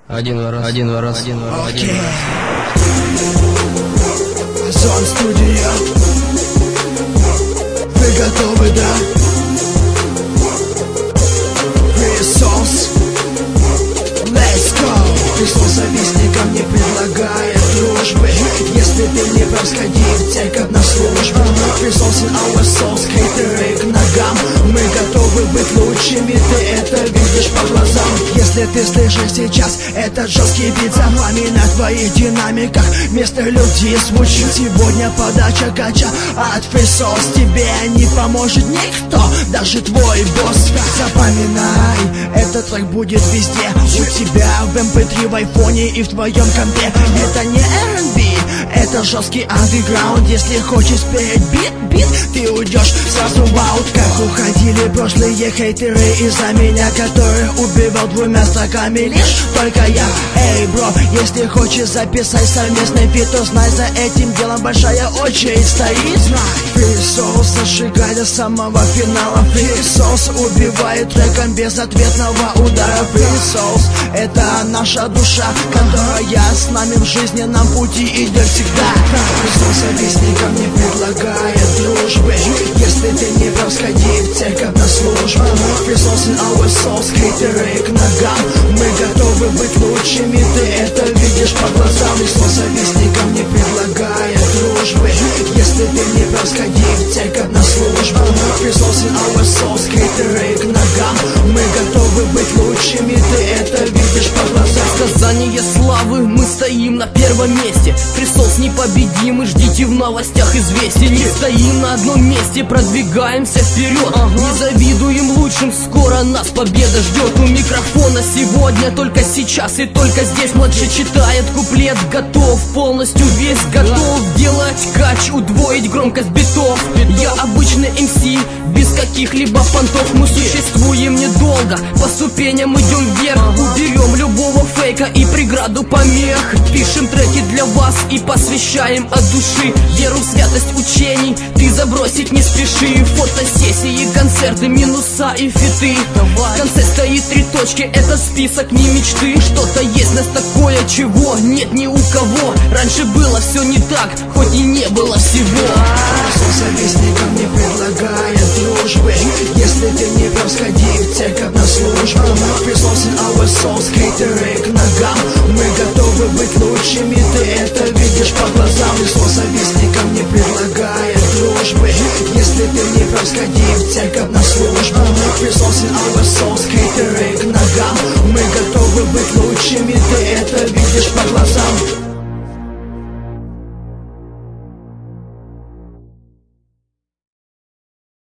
Один раз. Зон студия. Вы готовы, да? Присос. Let's go. Прислал завистникам, не предлагает дружбы. Если ты не прав, сходи в церковь на службу. Присос in our souls, хейтеры к ногам. Мы готовы быть лучшими, ты это видишь по глазам. Если ты слышишь сейчас этот жесткий бит, за вами на твоих динамиках вместо людей звучит сегодня подача гача от Присос. Тебе не поможет никто, даже твой босс. Запоминай, этот трек будет везде. У тебя в MP3, в айфоне и в твоем компе. Это не R&B, это жесткий андеграунд. Если хочешь спеть бит, ты уйдешь сразу в аут. Как уходили прошлые хейтеры из-за меня, которых убивал двумя строками лишь только я. Эй, бро, если хочешь записать совместный фит, то знай, за этим делом большая очередь стоит. Присос зажигает до самого финала. Присос убивает треком без ответного удара. Присос — это наша душа, которая с нами в жизненном пути идет всегда. Присос завистникам не предлагает дружбы. Если ты не прав, сходи в церковь на службу. Присос in our souls, хейтеры к ногам. Мы готовы быть лучшими, ты это видишь по глазам. Присос завистникам не предлагает дружбы. Если ты не прав, сходи в церковь на службу. Присос in our souls, хейтеры к ногам. Мы готовы быть лучшими, ты это видишь по глазам. Сказание славы, мы стоим на первом месте. Присос непобедимый, ждите в новостях известий. Не стоим на одном месте, продвигаемся вперед. Не завидуем лучшим, скоро нас победа ждет. У микрофона сегодня, только сейчас и только здесь. Младший читает куплет, готов полностью весь. Готов делать кач, удвоить громкость битов. Я обычный MC, без каких-либо понтов. Мы существуем недолго, по ступеням идем вверх. Уберем любого фейка и преграду помех. Пишем треки для вас и посвящаем от души. Веру в святость учений ты забросить не спеши. Фотосессии, концерты, минуса и фиты. В конце стоит 3 точки, это список не мечты. Что-то есть нас такое, чего нет ни у кого. Раньше было все не так, хоть и не было всего. Присос завистникам не предлагает дружбы. Если ты не прав, сходи в церковь на службу. Присос in our souls, хейтеры к ногам. Мы готовы быть лучшими, ты это видишь по глазам. Присос завистникам не предлагает дружбы. Если ты не прав, сходи в церковь на службу. Присос in our souls, хейтеры к ногам.